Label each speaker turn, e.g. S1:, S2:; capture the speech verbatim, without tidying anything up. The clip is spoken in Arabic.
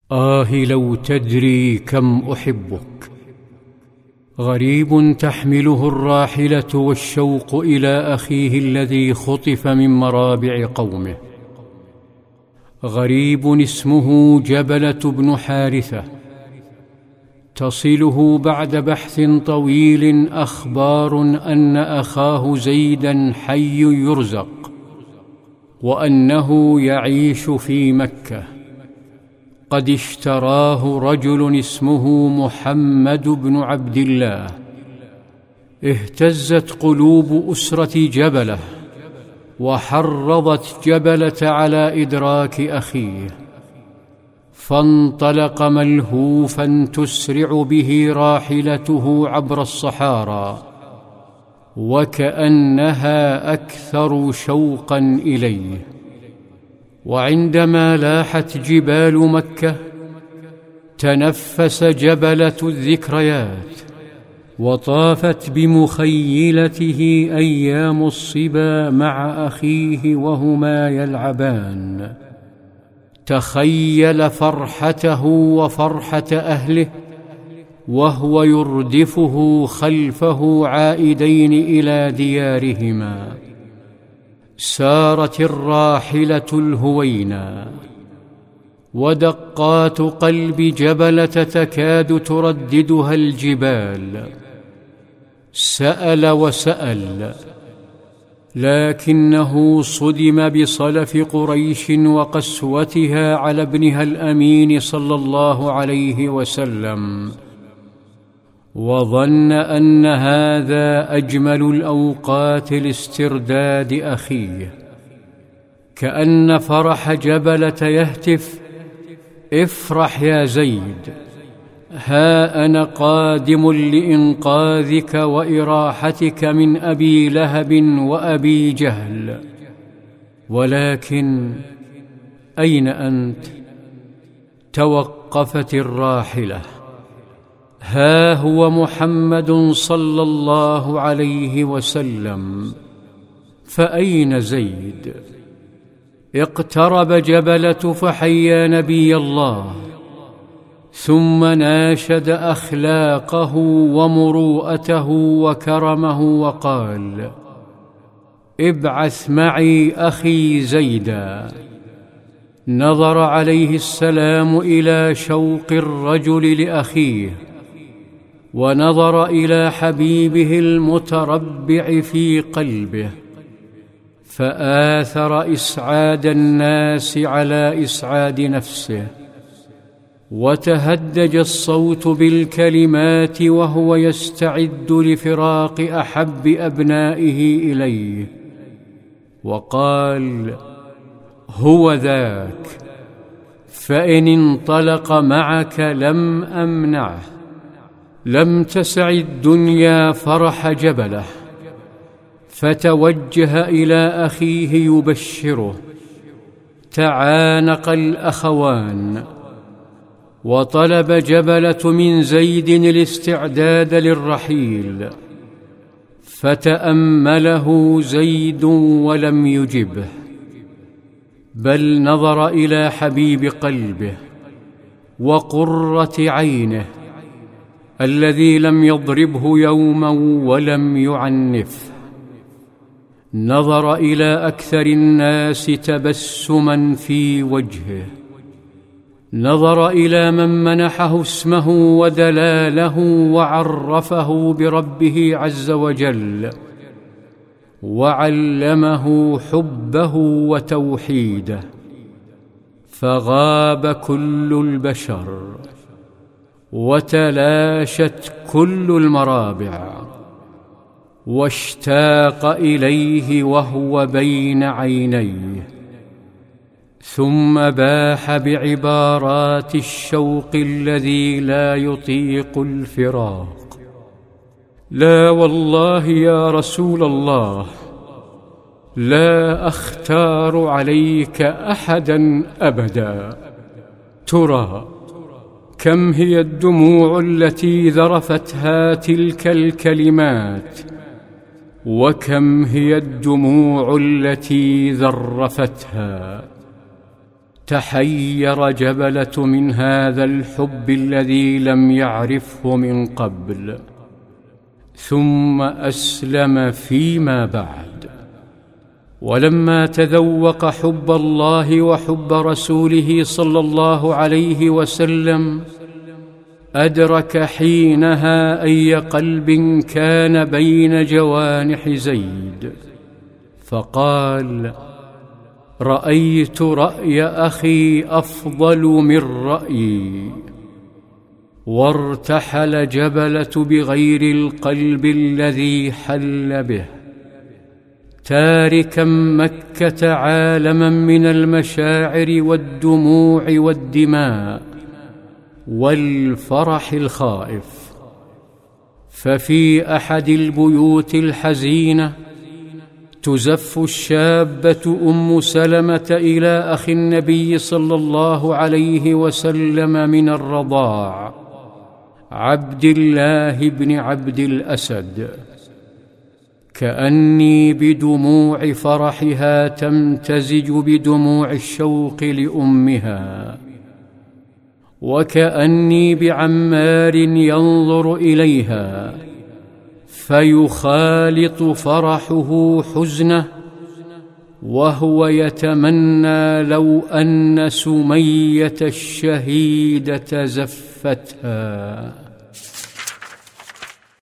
S1: آه لو تدري كم أحبك. غريب تحمله الراحلة والشوق إلى أخيه الذي خطف من مرابع قومه. غريب اسمه جبلة بن حارثة، تصله بعد بحث طويل أخبار أن أخاه زيدا حي يرزق، وأنه يعيش في مكة. قد اشتراه رجل اسمه محمد بن عبد الله. اهتزت قلوب أسرة جبلة وحرضت جبلة على إدراك أخيه، فانطلق ملهوفا تسرع به راحلته عبر الصحارى، وكأنها أكثر شوقا إليه. وعندما لاحت جبال مكة تنفس جبلة الذكريات، وطافت بمخيلته أيام الصبا مع أخيه وهما يلعبان. تخيل فرحته وفرحة أهله وهو يردفه خلفه عائدين إلى ديارهما. سارت الراحلة الهوينا، ودقات قلب جبلة تكاد ترددها الجبال. سأل وسأل، لكنه صدم بصلف قريش وقسوتها على ابنها الأمين صلى الله عليه وسلم، وظن أن هذا أجمل الأوقات لاسترداد أخيه. كأن فرح جبلة يهتف: افرح يا زيد، ها أنا قادم لإنقاذك وإراحتك من أبي لهب وأبي جهل. ولكن أين أنت؟ توقفت الراحلة. ها هو محمد صلى الله عليه وسلم، فأين زيد؟ اقترب جبلة فحيا نبي الله، ثم ناشد أخلاقه ومروءته وكرمه وقال: ابعث معي أخي زيدا. نظر عليه السلام إلى شوق الرجل لأخيه، ونظر إلى حبيبه المتربع في قلبه، فآثر إسعاد الناس على إسعاد نفسه. وتهدج الصوت بالكلمات وهو يستعد لفراق أحب أبنائه إليه، وقال: هو ذاك، فإن انطلق معك لم أمنعه. لم تسع الدنيا فرح جبله، فتوجه إلى أخيه يبشره. تعانق الأخوان، وطلب جبلة من زيد الاستعداد للرحيل، فتأمله زيد ولم يجبه، بل نظر إلى حبيب قلبه وقرة عينه الذي لم يضربه يوما ولم يعنفه. نظر إلى أكثر الناس تبسما في وجهه، نظر إلى من منحه اسمه ودلاله وعرفه بربه عز وجل، وعلمه حبه وتوحيده. فغاب كل البشر، وتلاشت كل المرابع، واشتاق إليه وهو بين عينيه. ثم باح بعبارات الشوق الذي لا يطيق الفراق: لا والله يا رسول الله، لا أختار عليك أحدا أبدا. ترى كم هي الدموع التي ذرفتها تلك الكلمات، وكم هي الدموع التي ذرفتها. تحير جبلة من هذا الحب الذي لم يعرفه من قبل، ثم أسلم فيما بعد. ولما تذوق حب الله وحب رسوله صلى الله عليه وسلم، أدرك حينها أي قلب كان بين جوانح زيد، فقال: رأيت رأي أخي أفضل من رأيي. وارتحل جبلة بغير القلب الذي حل به، تاركا مكة عالما من المشاعر والدموع والدماء والفرح الخائف. ففي أحد البيوت الحزينة تزف الشابة أم سلمة إلى أخي النبي صلى الله عليه وسلم من الرضاع، عبد الله بن عبد الأسد، كأني بدموع فرحها تمتزج بدموع الشوق لأمها، وكأني بعمار ينظر إليها فيخالط فرحه حزنه، وهو يتمنى لو أن سمية الشهيدة زفتها.